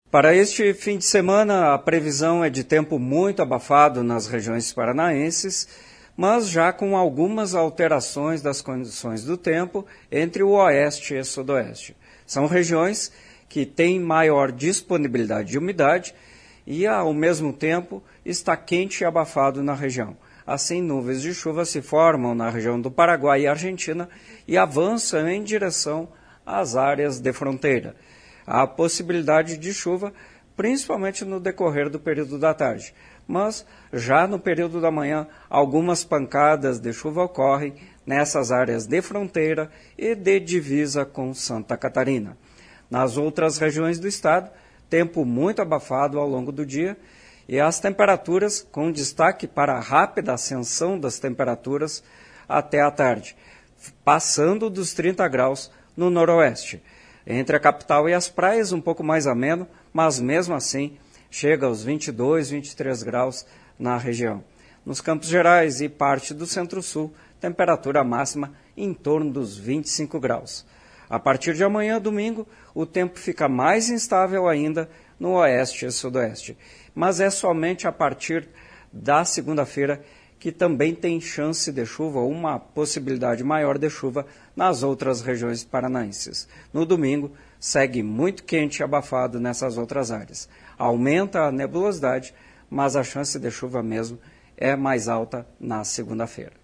Para este fim de semana, a previsão é de tempo muito abafado nas regiões paranaenses, mas já com algumas alterações das condições do tempo entre o oeste e o sudoeste. São regiões que têm maior disponibilidade de umidade e, ao mesmo tempo, está quente e abafado na região. Assim, nuvens de chuva se formam na região do Paraguai e Argentina e avançam em direção às áreas de fronteira. Há possibilidade de chuva, principalmente no decorrer do período da tarde. Mas, já no período da manhã, algumas pancadas de chuva ocorrem nessas áreas de fronteira e de divisa com Santa Catarina. Nas outras regiões do estado, tempo muito abafado ao longo do dia e as temperaturas com destaque para a rápida ascensão das temperaturas até a tarde, passando dos 30 graus no noroeste. Entre a capital e as praias, um pouco mais ameno, mas mesmo assim chega aos 22, 23 graus na região. Nos Campos Gerais e parte do Centro-Sul, temperatura máxima em torno dos 25 graus. A partir de amanhã, domingo, o tempo fica mais instável ainda no oeste e sudoeste. Mas é somente a partir da segunda-feira que também tem chance de chuva, ou uma possibilidade maior de chuva nas outras regiões paranaenses. No domingo, segue muito quente e abafado nessas outras áreas. Aumenta a nebulosidade, mas a chance de chuva mesmo é mais alta na segunda-feira.